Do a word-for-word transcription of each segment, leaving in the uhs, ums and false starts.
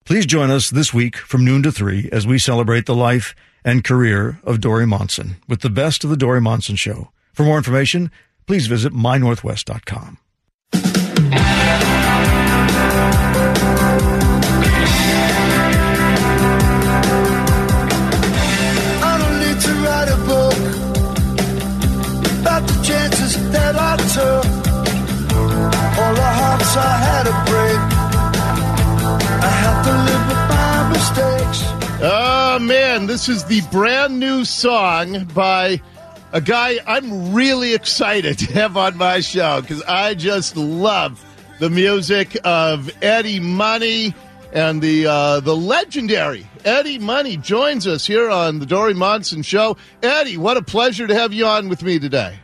Please join us this week from noon to three as we celebrate the life and career of Dory Monson with the best of the Dory Monson Show. For more information, please visit my northwest dot com. I don't need to write a book about the chances that I took. All the hearts I had to break. I have to live with my mistakes. Oh, man, this is the brand new song by a guy I'm really excited to have on my show because I just love the music of Eddie Money, and the uh, the legendary Eddie Money joins us here on the Dory Monson Show. Eddie, what a pleasure to have you on with me today.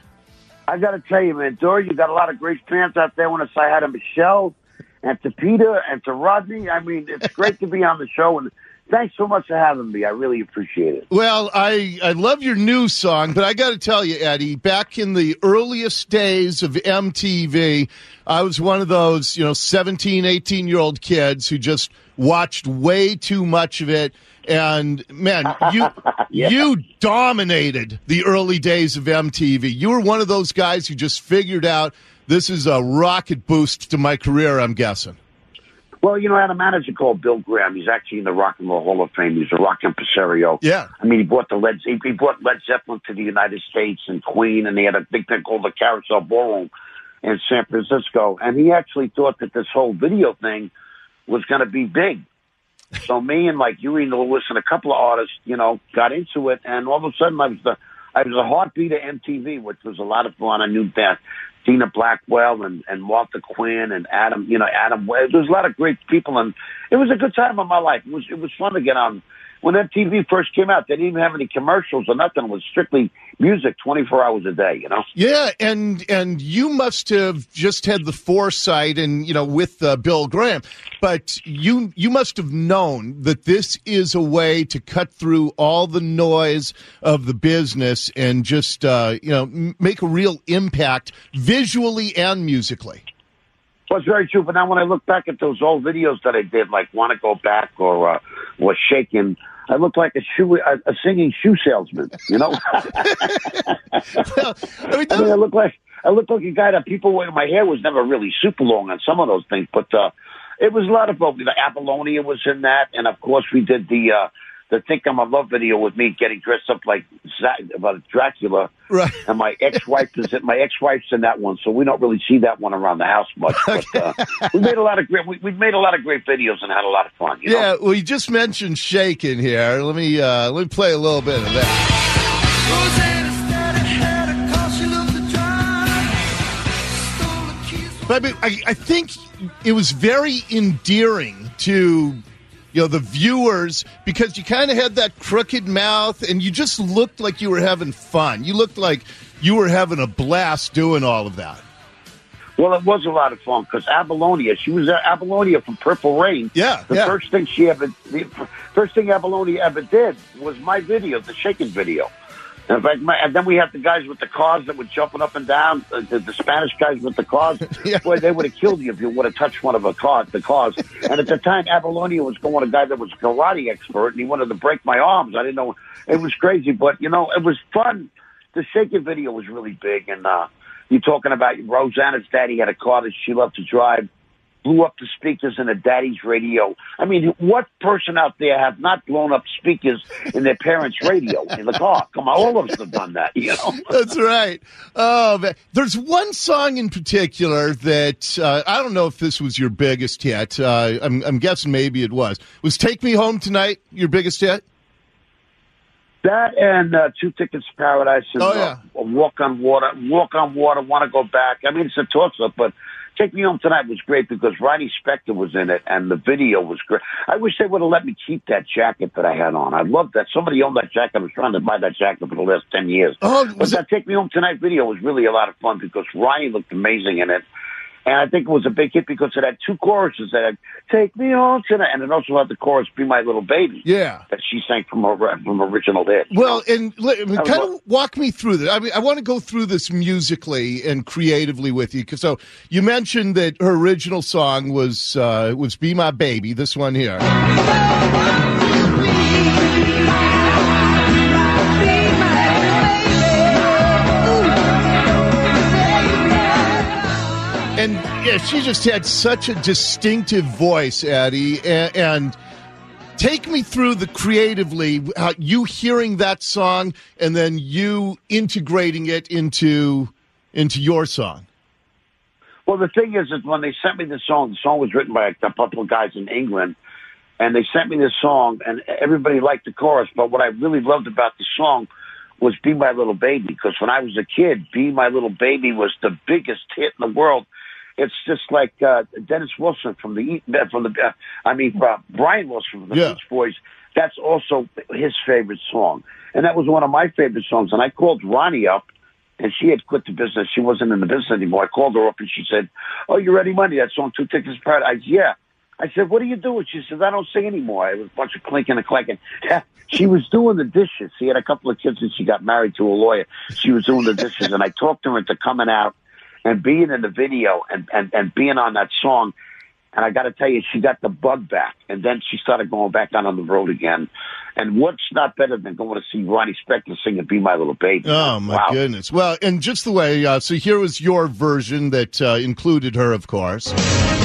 I got to tell you, man, Dory, you got a lot of great fans out there. I want to say hi to Michelle and to Peter and to Rodney. I mean, it's great to be on the show, and thanks so much for having me. I really appreciate it. Well, I, I love your new song, but I got to tell you, Eddie, back in the earliest days of M T V, I was one of those, you know, seventeen, eighteen-year-old kids who just watched way too much of it. And, man, you yeah. you dominated the early days of M T V. You were one of those guys who just figured out this is a rocket boost to my career, I'm guessing. Well, you know, I had a manager called Bill Graham. He's actually in the Rock and Roll Hall of Fame. He's a rock impresario. Yeah. I mean, he brought the Led he brought Led Zeppelin to the United States and Queen, and they had a big thing called the Carousel Ballroom in San Francisco. And he actually thought that this whole video thing was going to be big. So me and like you, Lewis, and a couple of artists, you know, got into it, and all of a sudden I was the I was a heartbeat of M T V, which was a lot of fun. I knew that Dina Blackwell and, and Martha Quinn and Adam, you know, Adam Webb. There was a lot of great people, and it was a good time of my life. It was it was fun to get on. When M T V first came out, they didn't even have any commercials or nothing. It was strictly music twenty-four hours a day, you know? Yeah, and and you must have just had the foresight and, you know, with uh, Bill Graham, but you you must have known that this is a way to cut through all the noise of the business and just, uh, you know, m- make a real impact visually and musically. Well, it's very true. But now when I look back at those old videos that I did, like Want to Go Back or uh, Was Shaken, I look like a shoe, a, a singing shoe salesman, you know? well, I mean, I mean, I look like, I look like a guy that people, my hair was never really super long on some of those things, but uh, it was a lot of fun. The Apollonia was in that. And of course we did the, uh, the Think I'm in Love video with me getting dressed up like about Dracula. Right. And my ex-wife is it. My ex-wife's in that one, so we don't really see that one around the house much. But uh, we made a lot of great. We, we made a lot of great videos and had a lot of fun. You yeah. know? Well, you just mentioned Shaken here. Let me uh, let me play a little bit of that. But I mean, I, I think it was very endearing to, you know, the viewers, because you kind of had that crooked mouth and you just looked like you were having fun. You looked like you were having a blast doing all of that. Well, it was a lot of fun because Apollonia, she was uh, Apollonia from Purple Rain. Yeah, The yeah. first thing she ever, the first thing Apollonia ever did was my video, the Shaken video. In fact, my, and then we had the guys with the cars that were jumping up and down, uh, the, the Spanish guys with the cars. Yeah. Boy, they would have killed you if you would have touched one of the cars. The cars. And at the time, Apollonia was going with a guy that was a karate expert, and he wanted to break my arms. I didn't know. It was crazy, but, you know, it was fun. The Shaken video was really big, and uh, you're talking about Rosanna's daddy had a car that she loved to drive, blew up the speakers in a daddy's radio. I mean, what person out there have not blown up speakers in their parents' radio in the car? Come on, all of us have done that, you know? That's right. Oh, man. There's one song in particular that, uh, I don't know if this was your biggest hit. Uh, I'm, I'm guessing maybe it was. Was Take Me Home Tonight your biggest hit? That and uh, Two Tickets to Paradise and oh, yeah. uh, Walk on Water, Walk on Water, Want to Go Back. I mean, it's a toss-up, but Take Me Home Tonight was great because Ronnie Spector was in it, and the video was great. I wish they would have let me keep that jacket that I had on. I loved that. Somebody owned that jacket. I was trying to buy that jacket for the last ten years. Oh, but that Take Me Home Tonight video was really a lot of fun because Ronnie looked amazing in it. And I think it was a big hit because it had two choruses that had "Take Me Home Tonight," and it also had the chorus "Be My Little Baby." Yeah, that she sang from her from original hit. Well, and I mean, kind of what, walk me through that. I mean, I want to go through this musically and creatively with you. So you mentioned that her original song was uh, was "Be My Baby." This one here. And yeah, she just had such a distinctive voice, Addie. And, and take me through the creatively, how you hearing that song and then you integrating it into into your song. Well, the thing is, is when they sent me the song, the song was written by a couple of guys in England, and they sent me this song, and everybody liked the chorus. But what I really loved about the song was "Be My Little Baby," because when I was a kid, "Be My Little Baby" was the biggest hit in the world. It's just like uh, Dennis Wilson from the from the uh, I mean uh, Brian Wilson from the yeah. Beach Boys. That's also his favorite song, and that was one of my favorite songs. And I called Ronnie up, and she had quit the business. She wasn't in the business anymore. I called her up, and she said, "Oh, you ready, Money? That song, Two Tickets to Paradise." Yeah. I said, "What are you doing?" She says, "I don't sing anymore." It was a bunch of clinking and clanking. She was doing the dishes. She had a couple of kids, and she got married to a lawyer. She was doing the dishes, and I talked her into coming out and being in the video and, and, and being on that song. And I got to tell you, she got the bug back. And then she started going back out on the road again. And what's not better than going to see Ronnie Spector sing "Be My Little Baby"? Oh, my wow. goodness. Well, and just the way, uh, so here was your version that uh, included her, of course. Take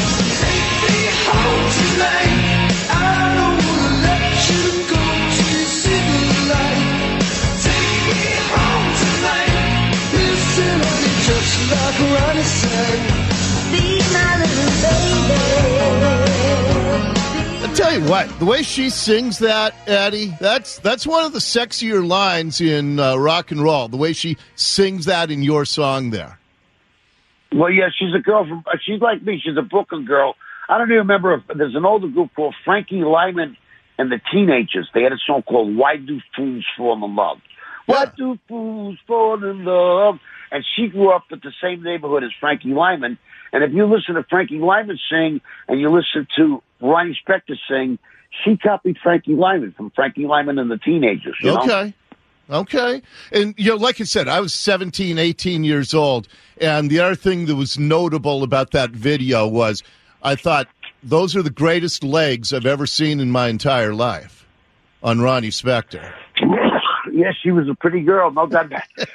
me home tonight. I don't wanna let you go to see the light. Take me home tonight. Listen to me just like Ronnie sang. Be my little baby. I'll tell you what, the way she sings that, Addie, that's that's one of the sexier lines in uh, rock and roll, the way she sings that in your song there. Well, yeah, she's a girl from, she's like me. She's a Brooklyn girl. I don't even remember if there's an older group called Frankie Lyman and the Teenagers. They had a song called "Why Do Fools Fall in Love?" Yeah. Why do fools fall in love? And she grew up in the same neighborhood as Frankie Lyman. And if you listen to Frankie Lyman sing and you listen to Ronnie Spector sing, she copied Frankie Lyman from Frankie Lyman and the Teenagers. You Okay. know? Okay. And, you know, like I said, I was seventeen, eighteen years old. And the other thing that was notable about that video was I thought those are the greatest legs I've ever seen in my entire life on Ronnie Spector. Yeah, she was a pretty girl. No doubt.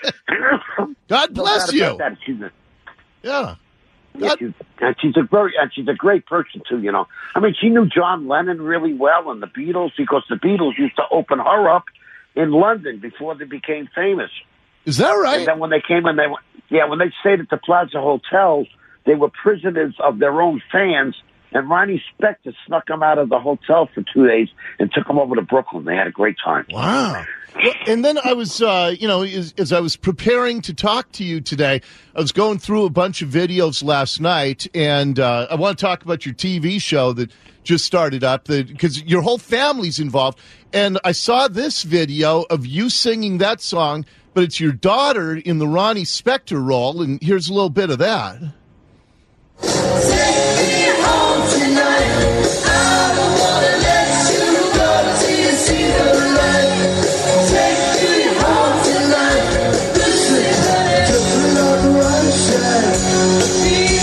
God bless no doubt you. about that. She's a, Yeah. yeah, she's, and she's a very, and she's a great person too. You know, I mean, she knew John Lennon really well and the Beatles because the Beatles used to open her up in London before they became famous. Is that right? And then when they came in, they went, yeah, when they stayed at the Plaza Hotel, they were prisoners of their own fans. And Ronnie Spector snuck them out of the hotel for two days and took them over to Brooklyn. They had a great time. Wow. Well, and then I was, uh, you know, as, as I was preparing to talk to you today, I was going through a bunch of videos last night, and uh, I want to talk about your T V show that just started up, because your whole family's involved. And I saw this video of you singing that song, but it's your daughter in the Ronnie Spector role, and here's a little bit of that. Take me home tonight. I don't wanna let you go till you see the light. Take me home tonight. Listen, just like Ronnie sang. Be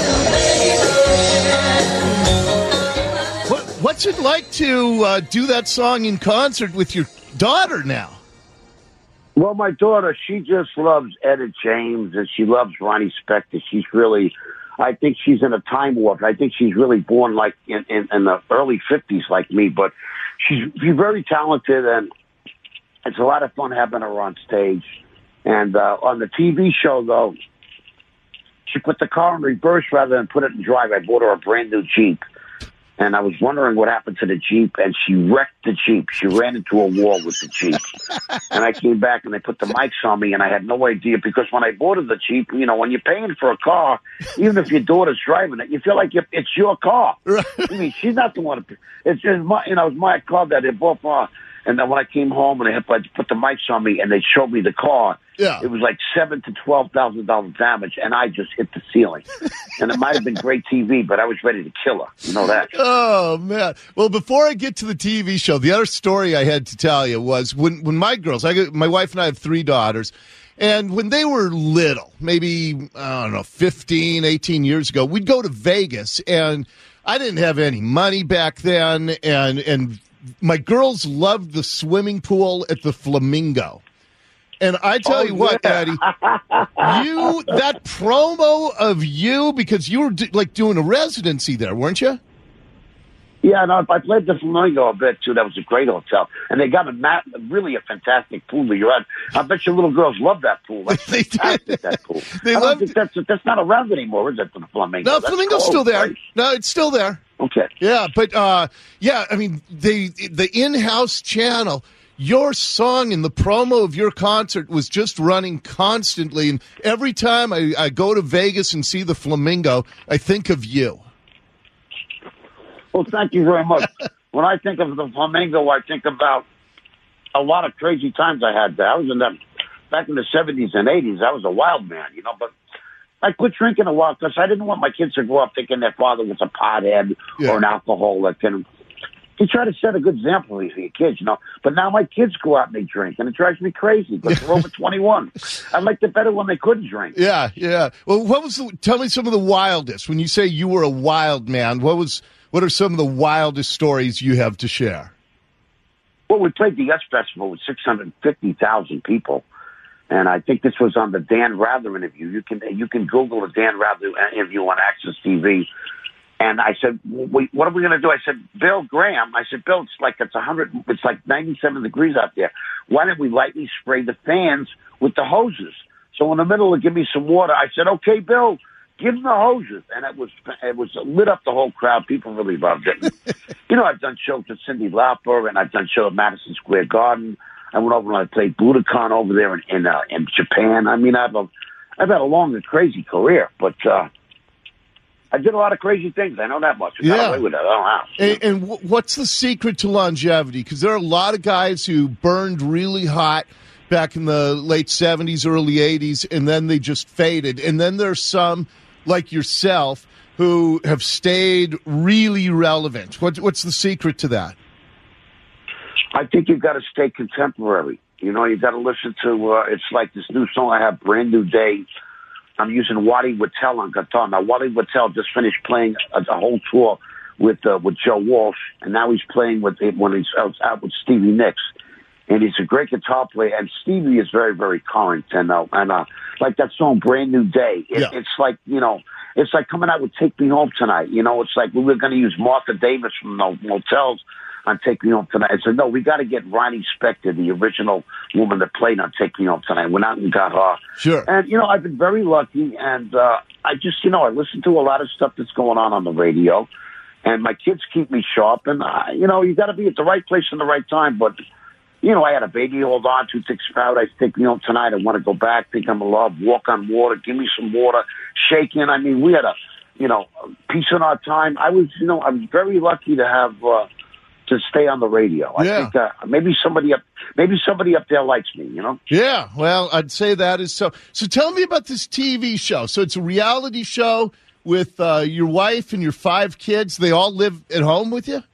my little baby. What, what's it like to uh, do that song in concert with your daughter now? Well, my daughter, she just loves Etta James and she loves Ronnie Spector. She's really, I think she's in a time warp. I think she's really born like in, in, in the early fifties like me, but she's, she's very talented and it's a lot of fun having her on stage. And uh, on the T V show, though, she put the car in reverse rather than put it in drive. I bought her a brand new Jeep. And I was wondering what happened to the Jeep, and she wrecked the Jeep. She ran into a wall with the Jeep. And I came back, and they put the mics on me, and I had no idea, because when I bought her the Jeep, you know, when you're paying for a car, even if your daughter's driving it, you feel like you're, it's your car. Right. I mean, she's not the one. It's just my, you know, it's my car that they bought for her. And then when I came home, and they had, I put the mics on me, and they showed me the car, Yeah. It was like seven to twelve thousand dollars damage, and I just hit the ceiling. And it might have been great T V, but I was ready to kill her. You know that. Oh, man. Well, before I get to the T V show, the other story I had to tell you was when, when my girls, I got, my wife and I have three daughters, and when they were little, maybe, I don't know, fifteen, eighteen years ago, we'd go to Vegas, and I didn't have any money back then, and and my girls loved the swimming pool at the Flamingo. And I tell Oh, you what, yeah. Eddie, you that promo of you, because you were do, like doing a residency there, weren't you? Yeah, no, I played the Flamingo a bit, too. That was a great hotel. And they got a ma- really a fantastic pool that you're at. I bet your little girls love that pool. That's They did. fantastic, that pool. They I don't loved think that's, that's not around anymore, is it, the Flamingo? No, That's Flamingo's closed, still there. right? No, it's still there. Okay. Yeah, but uh, yeah, I mean, the the in-house channel, your song in the promo of your concert was just running constantly, and every time I, I go to Vegas and see the Flamingo, I think of you. Well, thank you very much. When I think of the Flamingo, I think about a lot of crazy times I had there. I was in that back in the seventies and eighties. I was a wild man, you know, but I quit drinking a while because I didn't want my kids to grow up thinking their father was a pothead Yeah. or an alcoholic. And you try to set a good example for your kids, you know. But now my kids go out and they drink, and it drives me crazy because they're over twenty-one. I liked it better when they couldn't drink. Yeah, yeah. Well, what was the, tell me some of the wildest. When you say you were a wild man, what was what are some of the wildest stories you have to share? Well, we played the Yes Festival with six hundred fifty thousand people. And I think this was on the Dan Rather interview. You can you can Google the Dan Rather interview on Access T V. And I said, "Wait, what are we going to do?" I said, "Bill Graham." I said, "Bill, it's like it's a hundred. It's like ninety-seven degrees out there. Why don't we lightly spray the fans with the hoses?" So in the middle of "Give me some water," I said, "Okay, Bill, give them the hoses." And it was it was lit up the whole crowd. People really loved it. You know, I've done shows with Cyndi Lauper, and I've done shows at Madison Square Garden. I went over and I played Budokan over there in in, uh, in Japan. I mean, I've a, I've had a long and crazy career, but uh, I did a lot of crazy things. I know that much. I got Yeah. away with it. I don't know how. And, and wh- what's the secret to longevity? Because there are a lot of guys who burned really hot back in the late seventies, early eighties, and then they just faded. And then there's some, like yourself, who have stayed really relevant. What, what's the secret to that? I think you've got to stay contemporary. You know, you've got to listen to, uh, it's like this new song I have, Brand New Day. I'm using Waddy Wachtel on guitar. Now, Waddy Wachtel just finished playing a, a whole tour with uh, with Joe Walsh, and now he's playing with when he's out, out with Stevie Nicks. And he's a great guitar player, and Stevie is very, very current. And, uh, and uh, like that song, Brand New Day, it, Yeah. it's like, you know, it's like coming out with Take Me Home Tonight. You know, it's like we were going to use Martha Davis from the Motels on Take Me Home Tonight. I said, no, we got to get Ronnie Spector, the original woman that played on Take Me Home Tonight. Went out and got her. Sure. And, you know, I've been very lucky, and uh, I just, you know, I listen to a lot of stuff that's going on on the radio, and my kids keep me sharp, and, uh, you know, you got to be at the right place in the right time, but, you know, I had a baby hold on to, Thick Spout. I Take Me Home Tonight. I want to go back, think I'm in love, Walk on Water, Give Me Some Water, Shaking. I mean, we had a, you know, peace in our time. I was, you know, I was very lucky to have, uh, to stay on the radio. I Yeah. think uh, maybe somebody up, maybe somebody up there likes me, you know? Yeah, well, I'd say that is so. So tell me about this T V show. So it's a reality show with uh, your wife and your five kids. They all live at home with you?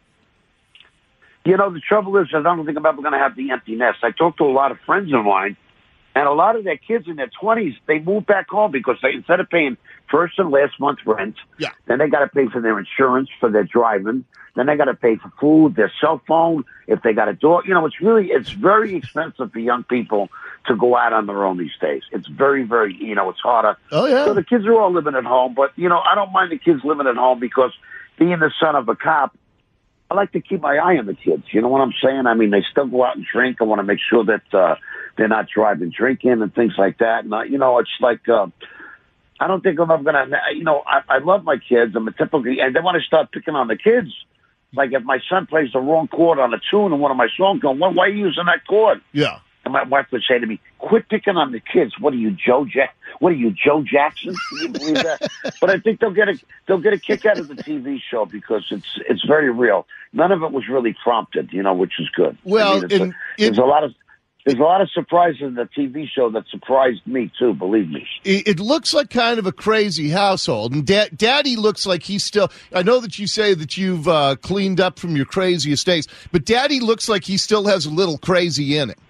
You know, the trouble is, I don't think I'm ever going to have the empty nest. I talked to a lot of friends of mine, and a lot of their kids in their twenties, they moved back home because they, instead of paying first and last month's rent, Yeah. then they got to pay for their insurance, for their driving, then they got to pay for food, their cell phone, if they got a dog. You know, it's really, it's very expensive for young people to go out on their own these days. It's very, very, you know, it's harder. Oh, yeah. So the kids are all living at home, but, you know, I don't mind the kids living at home because being the son of a cop, I like to keep my eye on the kids. You know what I'm saying? I mean, they still go out and drink. I want to make sure that uh, they're not driving, drinking, and things like that. And, uh, you know, it's like, uh, I don't think I'm ever going to, you know, I, I love my kids. I'm a typical, and then when I start picking on the kids, like if my son plays the wrong chord on a tune in one of my songs, going, why, why are you using that chord? Yeah. And my wife would say to me, quit picking on the kids. What are you, Joe Jack? What are you, Joe Jackson? Can you believe that? But I think they'll get a they'll get a kick out of the T V show because it's it's very real. None of it was really prompted, you know, which is good. Well, I mean, it's and a, there's a lot of There's a lot of surprises in the T V show that surprised me, too, believe me. It, it looks like kind of a crazy household. And da- Daddy looks like he's still, I know that you say that you've uh, cleaned up from your craziest days, but Daddy looks like he still has a little crazy in it.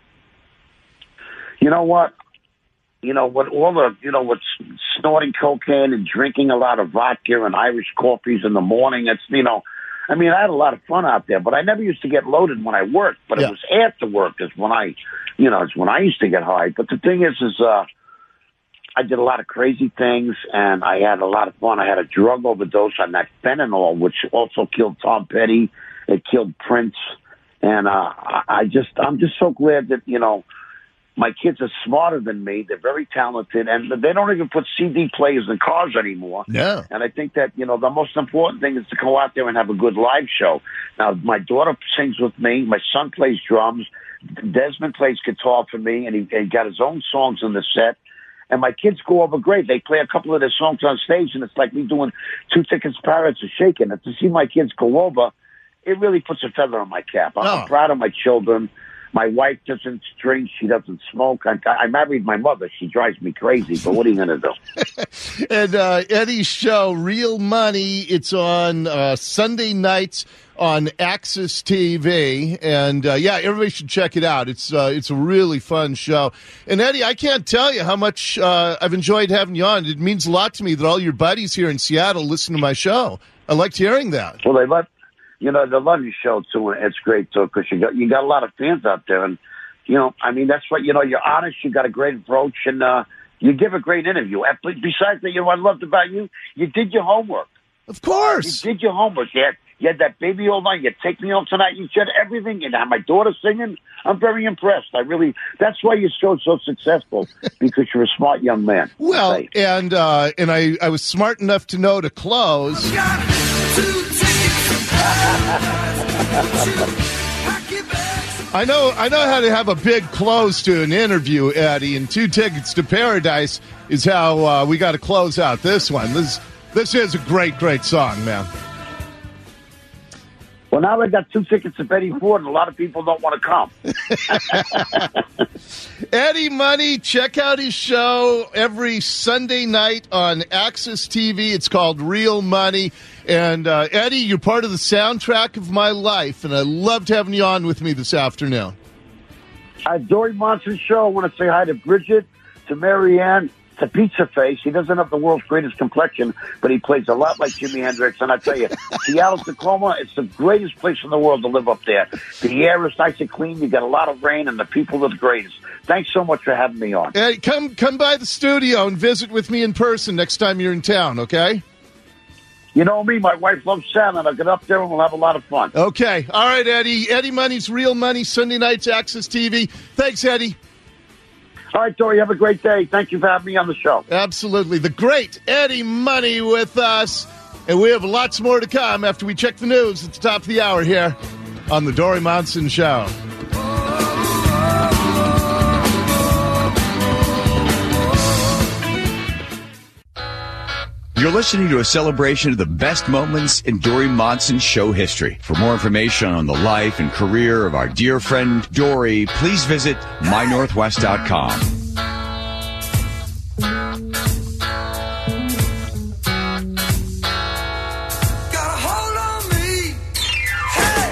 You know what? You know, with all the, you know, with snorting cocaine and drinking a lot of vodka and Irish coffees in the morning, it's, you know, I mean, I had a lot of fun out there, but I never used to get loaded when I worked. But Yeah. it was after work is when I, you know, it's when I used to get high. But the thing is, is uh, I did a lot of crazy things, and I had a lot of fun. I had a drug overdose on that fentanyl, which also killed Tom Petty. It killed Prince, and uh, I I just, I'm just so glad that you know. My kids are smarter than me. They're very talented, and they don't even put C D players in cars anymore. Yeah. And I think that, you know, the most important thing is to go out there and have a good live show. Now, my daughter sings with me. My son plays drums. Desmond plays guitar for me, and he, he got his own songs in the set. And my kids go over great. They play a couple of their songs on stage, and it's like me doing Two Tickets to Paris or Shaking. And to see my kids go over, it really puts a feather on my cap. I'm, Oh. I'm proud of my children. My wife doesn't drink. She doesn't smoke. I, I married my mother. She drives me crazy, but what are you going to do? And uh, Eddie's show, Real Money, it's on uh, Sunday nights on Access T V. And, uh, yeah, everybody should check it out. It's uh, it's a really fun show. And, Eddie, I can't tell you how much uh, I've enjoyed having you on. It means a lot to me that all your buddies here in Seattle listen to my show. I liked hearing that. Well, they love, you know, they love your show, too, and it's great, too, because you got, you got a lot of fans out there. And, you know, I mean, that's what, you know, you're honest, you got a great approach, and uh, you give a great interview. And besides that, you know what I loved about you? You did your homework. Of You course. did your homework. You had, you had that baby all night. You Take Me Home Tonight. You said everything. And had my daughter singing. I'm very impressed. I really, that's why your show's so successful, because you're a smart young man. Well, Right. and uh, and I, I was smart enough to know to close. Got two tickets to Paris. Pack your bags. I know I know how to have a big close to an interview, Eddie, and Two Tickets to Paradise is how uh, we got to close out this one. This this is a great, great song, man. Well, now I got two tickets to Betty Ford, and a lot of people don't want to come. Eddie Money, check out his show every Sunday night on Access T V. It's called Real Money. And, uh, Eddie, you're part of the soundtrack of my life, and I loved having you on with me this afternoon. At Dory Monson Show, I want to say hi to Bridget, to Marianne, to Pizza Face. He doesn't have the world's greatest complexion, but he plays a lot like Jimi Hendrix. And I tell you, Seattle, Tacoma, it's the greatest place in the world to live up there. The air is nice and clean. You got a lot of rain, and the people are the greatest. Thanks so much for having me on. Eddie, come come by the studio and visit with me in person next time you're in town, okay? You know me, my wife loves salad. I'll get up there and we'll have a lot of fun. Okay. All right, Eddie. Eddie Money's Real Money, Sunday nights, Access T V. Thanks, Eddie. All right, Dory, have a great day. Thank you for having me on the show. Absolutely. The great Eddie Money with us. And we have lots more to come after we check the news at the top of the hour here on The Dory Monson Show. You're listening to a celebration of the best moments in Dory Monson show history. For more information on the life and career of our dear friend Dory, please visit my northwest dot com. Got a hold on me. Hey.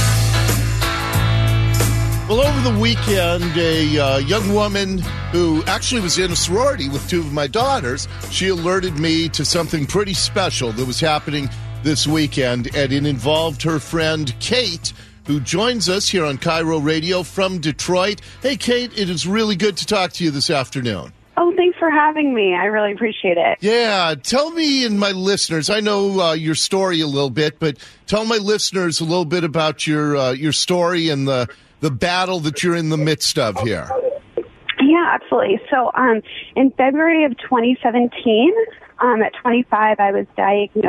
Well, over the weekend, a uh, young woman who actually was in a sorority with two of my daughters, she alerted me to something pretty special that was happening this weekend, and it involved her friend Kate, who joins us here on Cairo Radio from Detroit. Hey, Kate, it is really good to talk to you this afternoon. Oh, thanks for having me. I really appreciate it. Yeah, tell me and my listeners, I know uh, your story a little bit, but tell my listeners a little bit about your uh, your story and the, the battle that you're in the midst of here. Yeah, absolutely. So um, in February of twenty seventeen, um, at twenty-five, I was diagnosed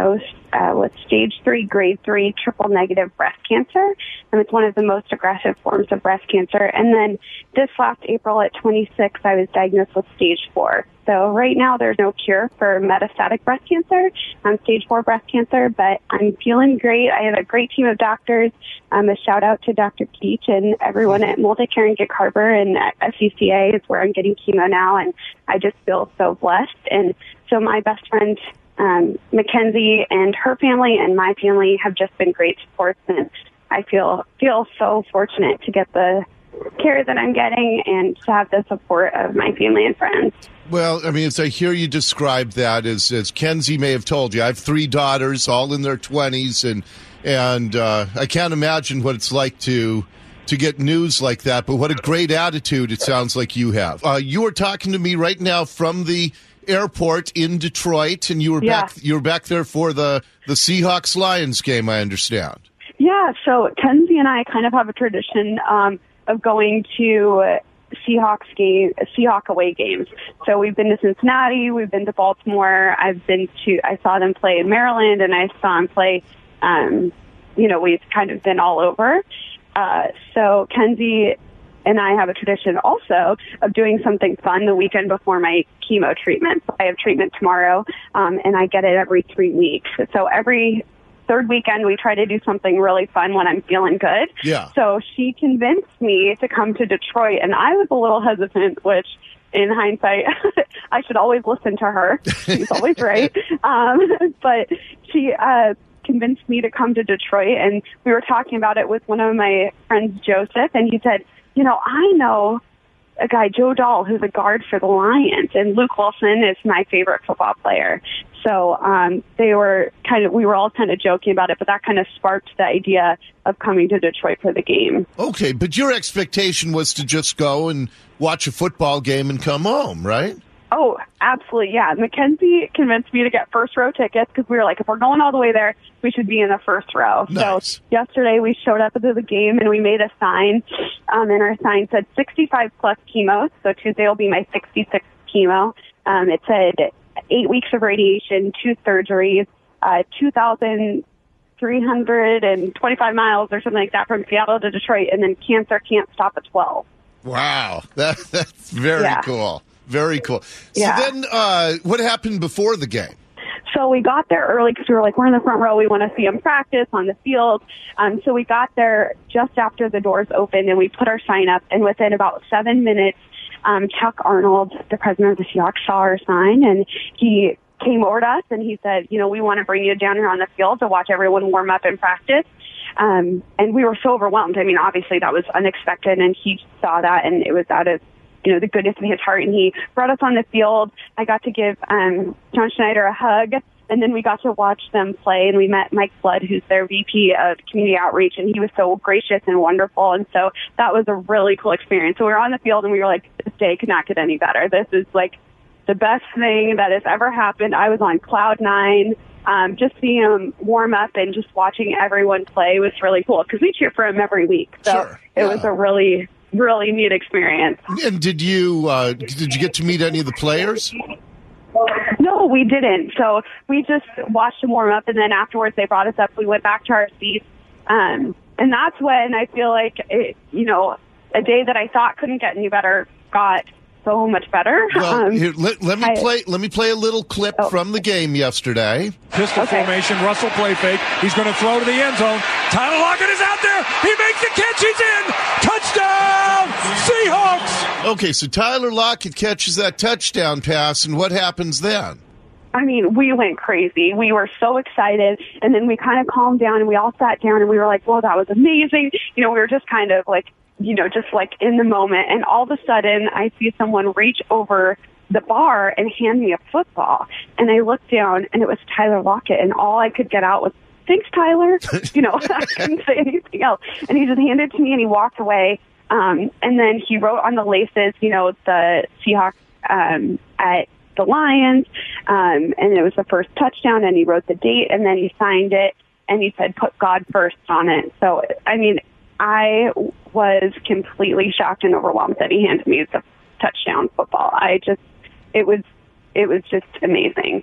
uh, with stage three, grade three, triple negative breast cancer. And it's one of the most aggressive forms of breast cancer. And then this last April at twenty-six, I was diagnosed with stage four. So right now there's no cure for metastatic breast cancer, um, stage four breast cancer, but I'm feeling great. I have a great team of doctors. Um, a shout out to Doctor Keach and everyone at Multicare and Gig Harbor and at S C C A is where I'm getting chemo now. And I just feel so blessed. And so my best friend, um, Mackenzie, and her family and my family have just been great supports. And I feel, feel so fortunate to get the care that I'm getting and to have the support of my family and friends. Well, I mean, as I hear you describe that, as as Kenzie may have told you, I have three daughters, all in their twenties, and and uh, I can't imagine what it's like to to get news like that. But what a great attitude it sounds like you have. Uh, you are talking to me right now from the airport in Detroit, and you were Yeah. back you were back there for the the Seahawks Lions game, I understand. Yeah, so Kenzie and I kind of have a tradition um, of going to uh, Seahawks game, Seahawk away games. So we've been to Cincinnati, we've been to Baltimore. I've been to, I saw them play in Maryland, and I saw them play. Um, you know, we've kind of been all over. Uh, so Kenzie and I have a tradition also of doing something fun the weekend before my chemo treatment. So I have treatment tomorrow, um, and I get it every three weeks. So every third weekend, we try to do something really fun when I'm feeling good. Yeah. So she convinced me to come to Detroit, and I was a little hesitant, which in hindsight, I should always listen to her. She's always right. Um, but she uh, convinced me to come to Detroit, and we were talking about it with one of my friends, Joseph, and he said, you know, I know a guy, Joe Dahl, who's a guard for the Lions, and Luke Wilson is my favorite football player. So um, they were kind of, we were all kind of joking about it, but that kind of sparked the idea of coming to Detroit for the game. Okay, but your expectation was to just go and watch a football game and come home, right? Oh, absolutely, yeah. Mackenzie convinced me to get first row tickets because we were like, if we're going all the way there, we should be in the first row. Nice. So yesterday we showed up to the game and we made a sign, um, and our sign said sixty-five plus chemo. So Tuesday will be my sixty-sixth chemo. Um, it said eight weeks of radiation, two surgeries, uh, two thousand three hundred twenty-five miles or something like that from Seattle to Detroit, and then cancer can't stop at twelve. Wow, that, that's very Yeah. cool. Very cool. So Yeah. then uh, what happened before the game? So we got there early because we were like, we're in the front row. We want to see them practice on the field. Um, so we got there just after the doors opened, and we put our sign up. And within about seven minutes, um, Chuck Arnold, the president of the Seahawks, saw our sign, and he came over to us, and he said, you know, we want to bring you down here on the field to watch everyone warm up and practice. Um, and we were so overwhelmed. I mean, obviously that was unexpected, and he saw that, and it was out of, you know, the goodness of his heart, and he brought us on the field. I got to give um, John Schneider a hug, and then we got to watch them play, and we met Mike Flood, who's their V P of Community Outreach, and he was so gracious and wonderful, and so that was a really cool experience. So we were on the field, and we were like, this day could not get any better. This is, like, the best thing that has ever happened. I was on cloud nine. Um, just seeing them warm up and just watching everyone play was really cool, because we cheer for him every week. So Sure, it yeah. was a really, really neat experience. And did you uh, did you get to meet any of the players? No, we didn't. So we just watched them warm up, and then afterwards they brought us up. We went back to our seats, um, and that's when I feel like, it, you know, a day that I thought couldn't get any better got so much better. Well, Um, here, let, let me I- play. Let me play a little clip Oh. from the game yesterday. Pistol Okay. formation, Russell play fake. He's going to throw to the end zone. Tyler Lockett is out there. He makes the catch. He's in. Touchdown, Seahawks. Okay, so Tyler Lockett catches that touchdown pass, and what happens then? I mean, we went crazy. We were so excited, and then we kind of calmed down, and we all sat down, and we were like, well, that was amazing. You know, we were just kind of like, you know, just like in the moment, and all of a sudden, I see someone reach over the bar and hand me a football, and I looked down, and it was Tyler Lockett, and all I could get out was, thanks, Tyler. You know, I couldn't say anything else, and he just handed it to me, and he walked away, um, and then he wrote on the laces, you know, the Seahawks um, at the Lions, um, and it was the first touchdown, and he wrote the date, and then he signed it, and he said, put God first on it. So, I mean, I was completely shocked and overwhelmed that he handed me the touchdown football. I just, it was, it was just amazing.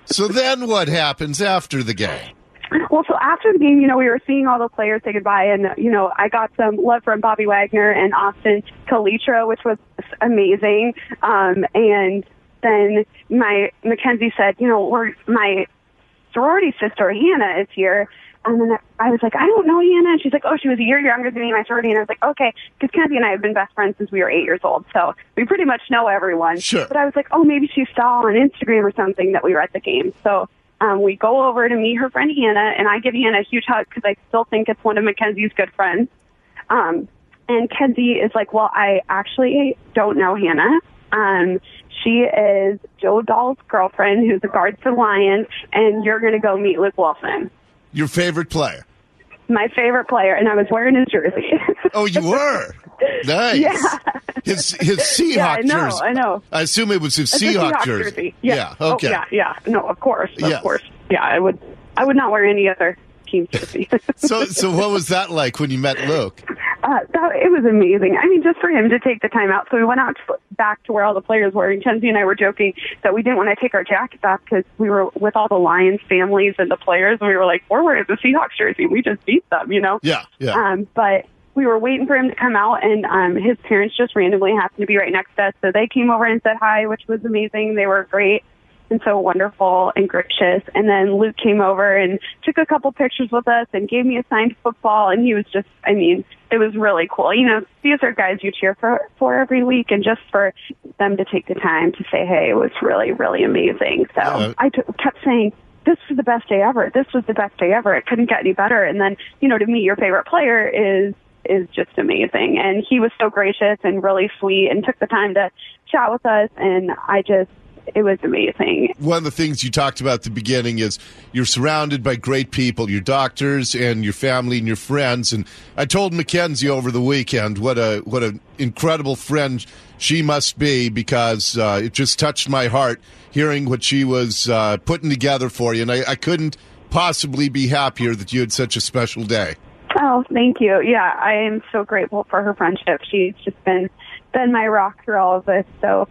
So then what happens after the game? Well, so after the game, you know, we were seeing all the players say goodbye, and, you know, I got some love from Bobby Wagner and Austin Calitro, which was amazing. Um, and then my Mackenzie said, you know, we're, my sorority sister, Hannah, is here. And then I was like, I don't know Hannah. And she's like, oh, she was a year younger than me in my sorority. And I was like, okay, because Kenzie and I have been best friends since we were eight years old. So we pretty much know everyone. Sure. But I was like, oh, maybe she saw on Instagram or something that we were at the game. So um, we go over to meet her friend Hannah, and I give Hannah a huge hug because I still think it's one of Mackenzie's good friends. Um, and Kenzie is like, well, I actually don't know Hannah. Um, she is Joe Dahl's girlfriend who's a guard for the Lions, and you're going to go meet Luke Wilson. Your favorite player? My favorite player, and I was wearing his jersey. Oh, you were? Nice. Yeah. His his Seahawk Yeah, I know, jersey. I know. I assume it was his It's a Seahawk, Seahawk jersey. jersey. Yeah. Yeah. Okay. Oh, yeah, yeah. No, of course, of Yes. course. Yeah, I would. I would not wear any other team jersey. So so what was that like when you met Luke? Uh, that, it was amazing. I mean, just for him to take the time out. So we went out to, back to where all the players were, and Kenzie and I were joking that we didn't want to take our jackets off because we were with all the Lions families and the players, and we were like, we're wearing the Seahawks jersey. We just beat them, you know? Yeah, yeah. Um, but we were waiting for him to come out, and um, his parents just randomly happened to be right next to us. So they came over and said hi, which was amazing. They were great and so wonderful and gracious. And then Luke came over and took a couple pictures with us and gave me a signed football. And he was just, I mean, it was really cool. You know, these are guys you cheer for, for every week. And just for them to take the time to say, hey, it was really, really amazing. So Yeah. I t- kept saying, this was the best day ever. This was the best day ever. It couldn't get any better. And then, you know, to meet your favorite player is, is just amazing. And he was so gracious and really sweet and took the time to chat with us. And I just, it was amazing. One of the things you talked about at the beginning is you're surrounded by great people, your doctors and your family and your friends. And I told Mackenzie over the weekend what a what an incredible friend she must be, because uh, it just touched my heart hearing what she was uh, putting together for you. And I, I couldn't possibly be happier that you had such a special day. Oh, thank you. Yeah, I am so grateful for her friendship. She's just been been my rock through all of this. So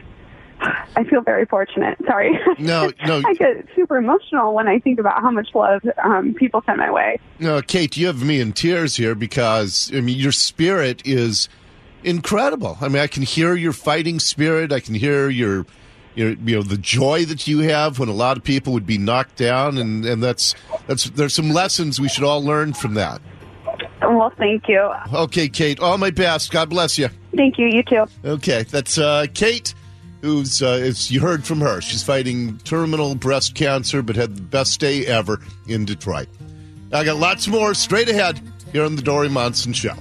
I feel very fortunate. Sorry. No, no. I get super emotional when I think about how much love um, people send my way. No, Kate, you have me in tears here because, I mean, your spirit is incredible. I mean, I can hear your fighting spirit. I can hear your, your you know, the joy that you have when a lot of people would be knocked down. And, and that's, that's, there's some lessons we should all learn from that. Well, thank you. Okay, Kate, all my best. God bless you. Thank you. You too. Okay, that's uh, Kate, who's, uh, as you heard from her, she's fighting terminal breast cancer, but had the best day ever in Detroit. I got lots more straight ahead here on the Dory Monson Show.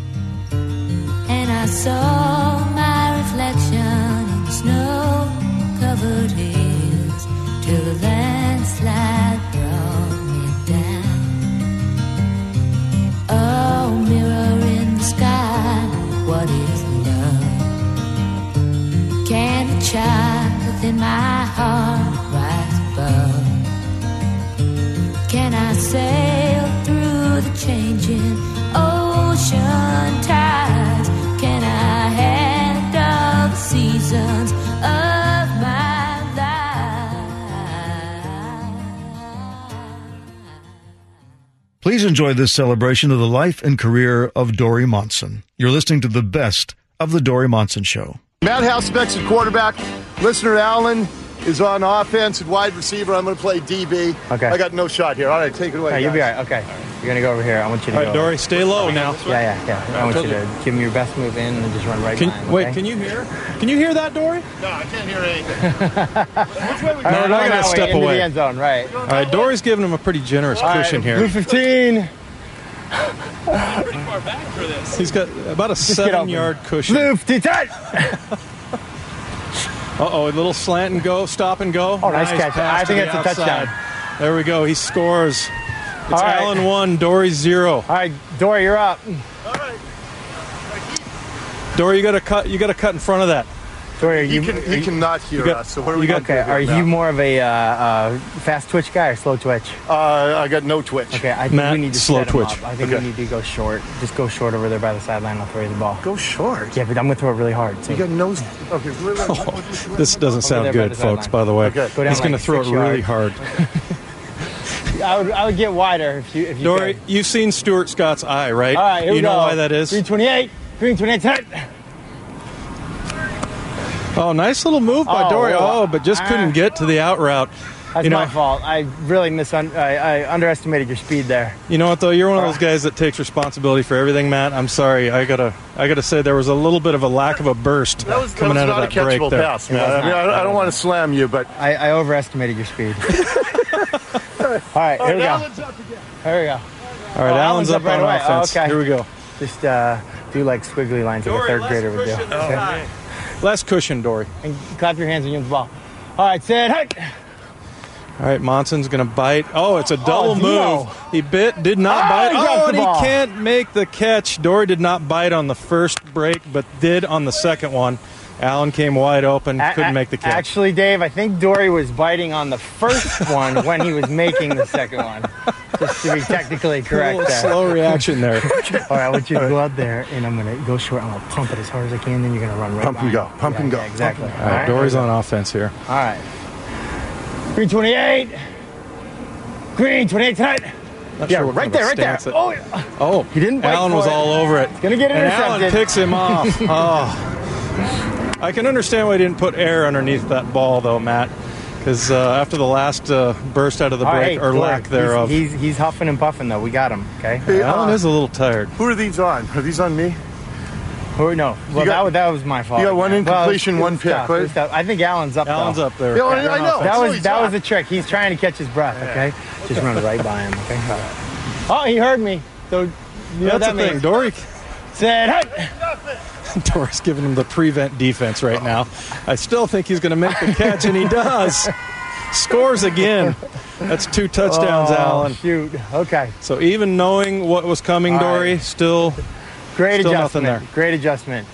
And I saw my reflection in snow-covered hills till the landslide brought me down. Oh, mirror in the sky, what is love? Can the child within my heart rise above? Can I sail through the changing ocean tides? Can I handle the seasons of my life? Please enjoy this celebration of the life and career of Dory Monson. You're listening to the best of the Dory Monson Show. Matt Hasbeck's at quarterback. Listener Allen is on offense and wide receiver. I'm going to play D B. Okay. I got no shot here. All right, take it away. Okay, you'll be guys. all right. Okay. You're going to go over here. I want you to All go. right, Dory, stay low now. Yeah, yeah, yeah. I want you to give me your best move in and just run right Can, behind. wait, okay? can you hear? Can you hear that, Dory? No, I can't hear anything. Which way we All right, No, we're no, going no, that way, step into away. the end zone, right. All right, Dory's giving him a pretty generous All cushion right, here. Blue fifteen. He's got about a get open. seven-yard cushion. Blue fifteen. Uh-oh, a little slant and go, stop and go. Oh, nice catch. pass I to think the that's a outside. touchdown. There we go. He scores. It's All right. Allen one, Dory zero. All right, Dory, you're up. Dory, you got to cut. You got to cut in front of that. Dory, are you, He, can, he are you- cannot hear you got- us, so what are we you going got- to do? Okay, are here, you Matt? more of a uh, uh, fast twitch guy or slow twitch? Uh, I got no twitch. Okay, I think Matt, we need to slow set him twitch. up. I think Okay. we need to go short. Just go short over there by the sideline. I'll throw you the ball. Go short. Yeah, but I'm gonna throw it really hard. So You got no... Okay, wait, wait, wait, wait. This doesn't sound there by good, the folks, sideline. by the way. Okay. Go down He's going to like throw it six really yards. hard. I would I would get wider if you if you Dory, could. you've seen Stuart Scott's eye, right? All right, here you we know go. why that is? three twenty-eight. three twenty-eight tonight. Oh, nice little move by Oh, Dory. wow. Oh, but just Ah. couldn't get to the out route. That's you know, my fault. I really misun- I, I underestimated your speed there. You know what though? You're one of those guys that takes responsibility for everything, Matt. I'm sorry. I gotta, I gotta say there was a little bit of a lack of a burst That was, that coming was out not of a that break catchable there. pass, man. It was I mean, not. I, I don't want to slam you, but... I, I overestimated your speed. All right, here we go. Allen's up again. Here we go. All right, Oh, Allen's Allen's up up right on away. Oh, offense. okay. Here we go. Just uh, do like squiggly lines like a third grader would do. Okay? Less cushion, Dory. And clap your hands when you have the ball. All right, set. Hey. All right, Monson's going to bite. Oh, it's a double Oh, Dino. move. He bit, did not Oh, bite. he dropped Oh, the and he ball. can't make the catch. Dory did not bite on the first break, but did on the second one. Allen came wide open, A- couldn't a- make the catch. Actually, Dave, I think Dory was biting on the first one when he was making the second one. Just to be technically a correct little there. slow reaction there. All right, I want you to go out there, and I'm going to go short. I'm going to pump it as hard as I can. Then you're going to run right Pump and behind go. me. Pump Yeah, and go. yeah, exactly. All right, Dory's on offense here. All right. Green twenty-eight. Green twenty-eight tonight. Not Yeah, sure what right kind of there, right there. stance it- Oh, yeah. Oh, He didn't bite Allen for was it. all over it. Gonna get And Allen intercepted. picks him off. Oh. I can understand why he didn't put air underneath that ball, though, Matt. Because uh, after the last uh, burst out of the All break, right, or Dory, lack thereof, He's, he's, he's huffing and puffing, though. We got him, okay? Hey, Allen uh, is a little tired. Who are these on? Are these on me? Or no, well, got- that, was, that was my fault. you got one man. Well, incompletion, it was one pick, tough. It right? was tough. I think Allen's up, Allen's though. up there. Yeah, I, I know. That So was he's that on. was the trick. He's trying to catch his breath, okay? Just run right by him, okay? Oh, he heard me. So, you know what That's that the thing. means. Dory, Said, hey! Dory's giving him the prevent defense right now. I still think he's going to make the catch, and he does. Scores again. That's two touchdowns, Oh, Allen. shoot. Okay. So even knowing what was coming, All Dory, right. still Great Still nothing adjustment. there. Great adjustment.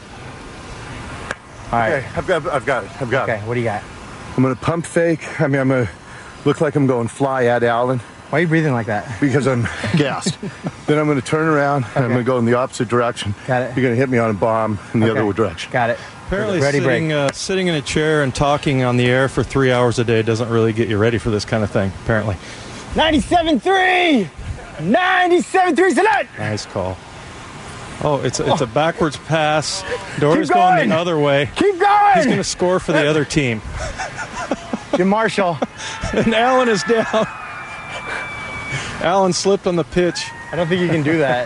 All right. Okay, I've got, I've got it. I've got Okay, it. what do you got? I'm going to pump fake. I mean, I'm going to look like I'm going fly at Allen Why are you breathing like that? because I'm gassed. Then I'm going to turn around and I'm Okay. going to go in the opposite direction. Got it. You're going to hit me on a bomb in the Okay. other direction. Got it. apparently Ready, sitting, break. uh, sitting in a chair and talking on the air for three hours a day doesn't really get you ready for this kind of thing, apparently. ninety-seven three! ninety-seven three tonight! Nice call. Oh, it's a, it's a backwards pass. Dory's Keep going going. the other way. Keep going! He's going to score for the other team. Jim Marshall. And Allen is down. Allen slipped on the pitch. I don't think you can do that.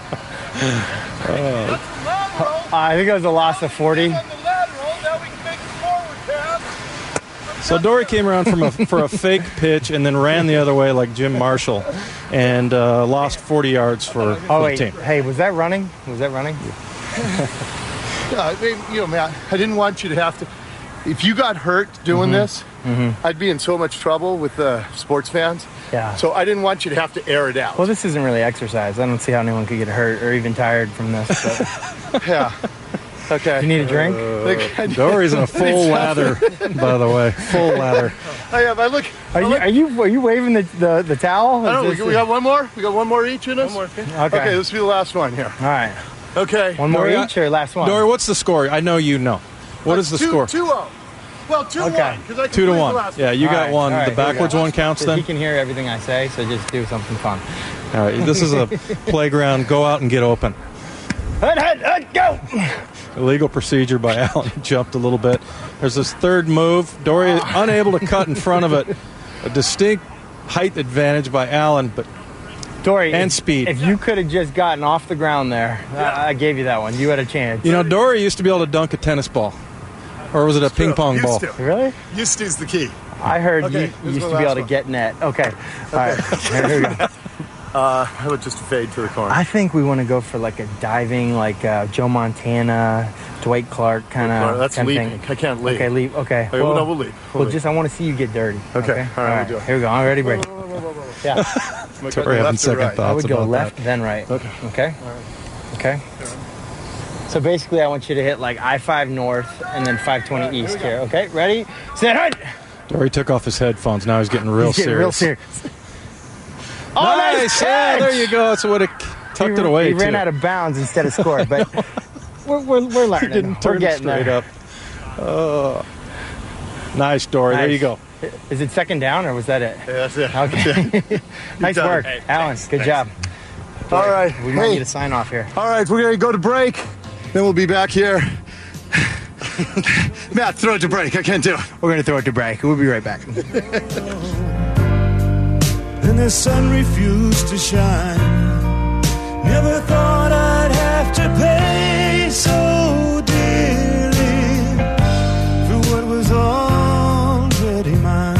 I think it was a loss of forty. So Dory came around from a, for a fake pitch and then ran the other way like Jim Marshall and uh, lost forty yards for, for Oh, the wait. team. Hey, was that running? Was that running? Yeah, I mean, you know, Matt, I didn't want you to have to. If you got hurt doing this, I'd be in so much trouble with the sports fans. Yeah. So I didn't want you to have to air it out. Well, this isn't really exercise. I don't see how anyone could get hurt or even tired from this. But Yeah. Okay. you need a drink? Look, Dory's in a full lather, by the way. Full lather. I have. I look. Are I you look- are you are you waving the the, the towel? I don't know. Is We, this- we got one more. We got one more each in us. One more. Okay. Okay. This will be the last one here. All right. Okay. One more Dory, each or last one? Dory, what's the score? I know you know. What is the two, score? Two oh. Well, two Okay. one. 'cause I Two to completed the one. last Yeah, you All got right, one. all right, The here we backwards go. one counts So then? he can hear everything I say, so just do something fun. All right, this is a playground. Go out and get open. Hut, hut, hut, go! Illegal procedure by Allen. He jumped a little bit. There's this third move. Dory unable to cut in front of it. A distinct height advantage by Allen, but Dory, And if- speed. If you could have just gotten off the ground there, I, I gave you that one. You had a chance. you know, Dory used to be able to dunk a tennis ball. Or was it a ping pong Used ball? to. Really? Used to is the key. I heard Okay, you this you is used the to be able last to one. get net. Okay. All right. Here we go. Uh, how about just a fade to the corner? I think we want to go for like a diving, like uh, Joe Montana, Dwight Clark kind of. That's leaving. I can't leave. Okay, leave. Okay. Okay, well, no, we'll leave. We'll well, leave. just I want to see you get dirty. Okay, all right, we'll do it. Here we go. I'm ready, break. Yeah. Am I Dory going having left or second right? thoughts I would go about left, that. then right. Okay. Okay. Okay. So basically, I want you to hit like I five north and then five twenty east here. Okay, ready, set, hut. Dory took off his headphones. Now he's getting real He's getting serious. real serious. Oh, nice! nice Yeah, catch! there you go. So would have tucked he, it away. He ran too. out of bounds instead of scored, but we're, we're, we're learning. He didn't turn we're getting straight there. up. Oh, nice, Dory. Nice. There you go. Is it second down or was that it? Yeah, that's it. Okay. Nice done work, it. Alan. Good job. All right. We might Hey. need a sign off here. All right, we're going to go to break. Then we'll be back here. Matt, throw it to break. I can't do it. We're going to throw it to break. We'll be right back. And the sun refused to shine. Never thought I'd have to pay so dearly for what was already mine.